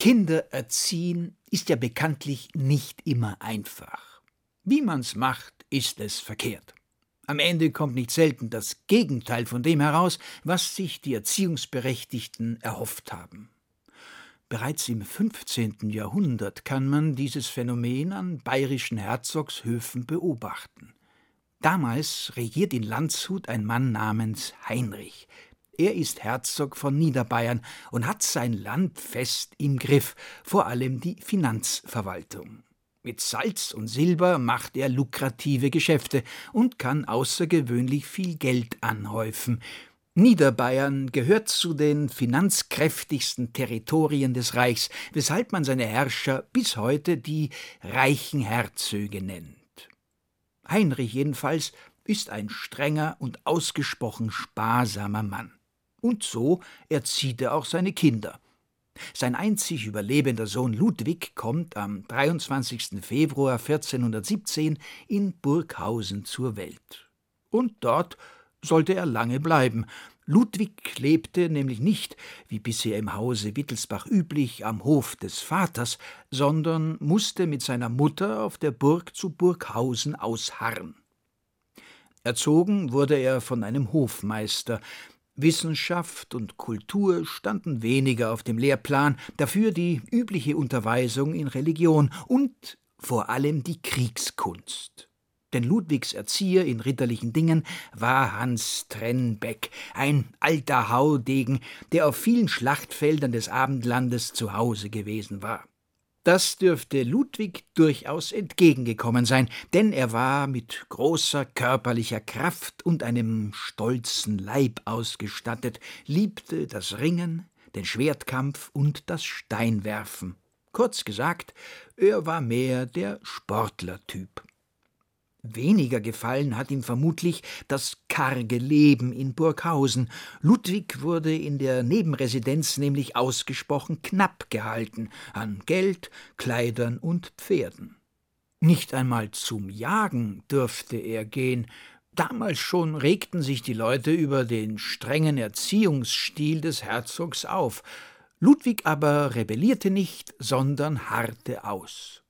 Kinder erziehen ist ja bekanntlich nicht immer einfach. Wie man's macht, ist es verkehrt. Am Ende kommt nicht selten das Gegenteil von dem heraus, was sich die Erziehungsberechtigten erhofft haben. Bereits im 15. Jahrhundert kann man dieses Phänomen an bayerischen Herzogshöfen beobachten. Damals regiert in Landshut ein Mann namens Heinrich. Er ist Herzog von Niederbayern und hat sein Land fest im Griff, vor allem die Finanzverwaltung. Mit Salz und Silber macht er lukrative Geschäfte und kann außergewöhnlich viel Geld anhäufen. Niederbayern gehört zu den finanzkräftigsten Territorien des Reichs, weshalb man seine Herrscher bis heute die reichen Herzöge nennt. Heinrich jedenfalls ist ein strenger und ausgesprochen sparsamer Mann. Und so erzieht er auch seine Kinder. Sein einzig überlebender Sohn Ludwig kommt am 23. Februar 1417 in Burghausen zur Welt. Und dort sollte er lange bleiben. Ludwig lebte nämlich nicht, wie bisher im Hause Wittelsbach üblich, am Hof des Vaters, sondern musste mit seiner Mutter auf der Burg zu Burghausen ausharren. Erzogen wurde er von einem Hofmeister. Wissenschaft und Kultur standen weniger auf dem Lehrplan, dafür die übliche Unterweisung in Religion und vor allem die Kriegskunst. Denn Ludwigs Erzieher in ritterlichen Dingen war Hans Trennbeck, ein alter Haudegen, der auf vielen Schlachtfeldern des Abendlandes zu Hause gewesen war. Das dürfte Ludwig durchaus entgegengekommen sein, denn er war mit großer körperlicher Kraft und einem stolzen Leib ausgestattet, liebte das Ringen, den Schwertkampf und das Steinwerfen. Kurz gesagt, er war mehr der Sportlertyp. Weniger gefallen hat ihm vermutlich das karge Leben in Burghausen. Ludwig wurde in der Nebenresidenz nämlich ausgesprochen knapp gehalten an Geld, Kleidern und Pferden. Nicht einmal zum Jagen dürfte er gehen. Damals schon regten sich die Leute über den strengen Erziehungsstil des Herzogs auf. Ludwig aber rebellierte nicht, sondern harrte aus.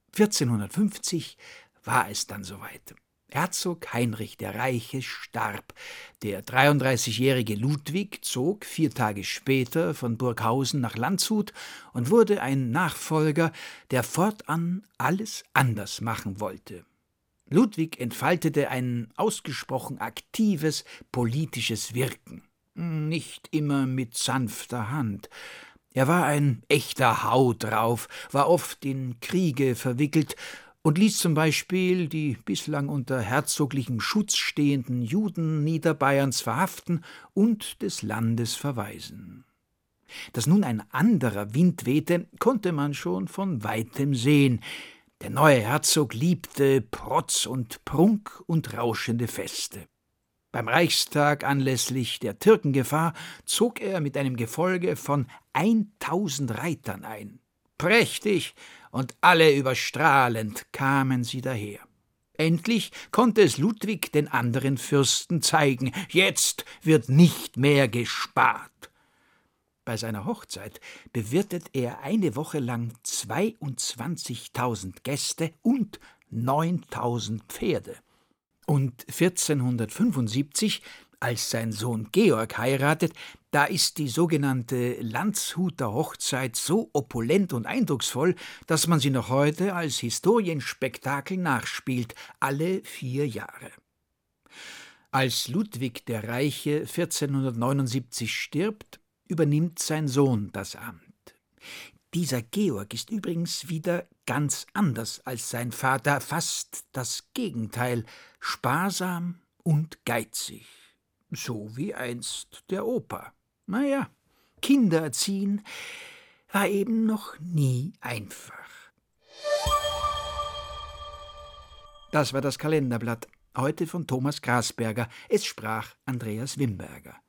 1450 war es dann soweit. Herzog Heinrich der Reiche starb. Der 33-jährige Ludwig zog 4 Tage später von Burghausen nach Landshut und wurde ein Nachfolger, der fortan alles anders machen wollte. Ludwig entfaltete ein ausgesprochen aktives politisches Wirken. Nicht immer mit sanfter Hand. Er war ein echter Haudrauf, war oft in Kriege verwickelt und ließ zum Beispiel die bislang unter herzoglichem Schutz stehenden Juden Niederbayerns verhaften und des Landes verweisen. Dass nun ein anderer Wind wehte, konnte man schon von weitem sehen. Der neue Herzog liebte Protz und Prunk und rauschende Feste. Beim Reichstag anlässlich der Türkengefahr zog er mit einem Gefolge von 1000 Reitern ein. Prächtig und alle überstrahlend kamen sie daher. Endlich konnte es Ludwig den anderen Fürsten zeigen, jetzt wird nicht mehr gespart. Bei seiner Hochzeit bewirtet er eine Woche lang 22.000 Gäste und 9.000 Pferde. Und 1475, als sein Sohn Georg heiratet, da ist die sogenannte Landshuter Hochzeit so opulent und eindrucksvoll, dass man sie noch heute als Historienspektakel nachspielt, alle 4 Jahre. Als Ludwig der Reiche 1479 stirbt, übernimmt sein Sohn das Amt. Dieser Georg ist übrigens wieder ganz anders als sein Vater, fast das Gegenteil, sparsam und geizig. So wie einst der Opa. Naja, Kinder erziehen war eben noch nie einfach. Das war das Kalenderblatt, heute von Thomas Grasberger. Es sprach Andreas Wimberger.